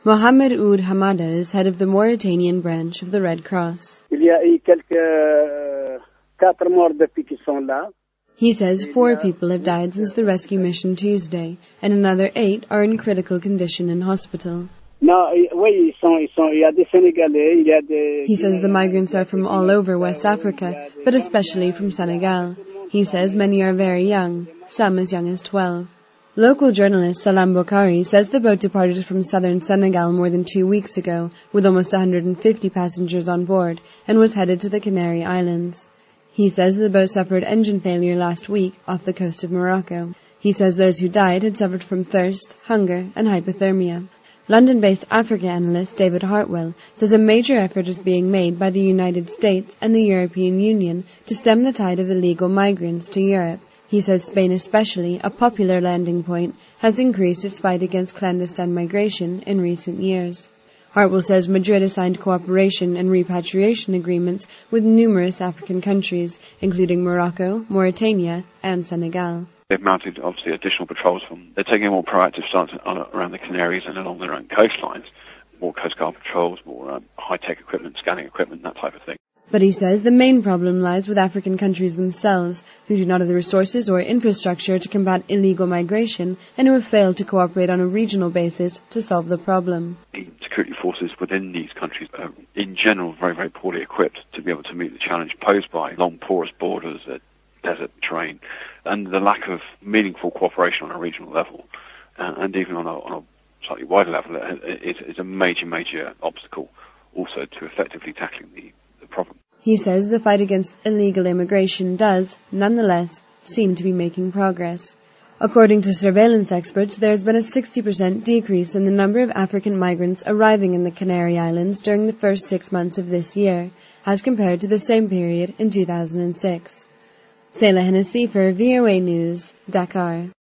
Mohamed Oud Hamada is head of the Mauritanian branch of the Red Cross. He says 4 people have died since the rescue mission Tuesday, and another 8 are in critical condition in hospital. He says the migrants are from all over West Africa, but especially from Senegal. He says many are very young, some as young as 12. Local journalist Salam Boukari says the boat departed from southern Senegal more than 2 weeks ago, with almost 150 passengers on board, and was headed to the Canary Islands. He says the boat suffered engine failure last week off the coast of Morocco. He says those who died had suffered from thirst, hunger, and hypothermia. London-based Africa analyst David Hartwell says a major effort is being made by the United States and the European Union to stem the tide of illegal migrants to Europe. He says Spain especially, a popular landing point, has increased its fight against clandestine migration in recent years. Hartwell says Madrid has signed cooperation and repatriation agreements with numerous African countries, including Morocco, Mauritania, and Senegal. They've mounted, obviously, additional patrols. They're taking a more proactive stance around the Canaries and along their own coastlines. More Coast Guard patrols, more high-tech equipment, scanning equipment, that type of thing. But he says the main problem lies with African countries themselves, who do not have the resources or infrastructure to combat illegal migration and who have failed to cooperate on a regional basis to solve the problem. The security forces within these countries are, in general, very, very poorly equipped to be able to meet the challenge posed by long, porous borders, desert terrain, and the lack of meaningful cooperation on a regional level, and even on a slightly wider level, is a major obstacle also to effectively tackling the problem. He says the fight against illegal immigration does, nonetheless, seem to be making progress. According to surveillance experts, there has been a 60% decrease in the number of African migrants arriving in the Canary Islands during the first 6 months of this year, as compared to the same period in 2006. Sayla Hennessy for VOA News, Dakar.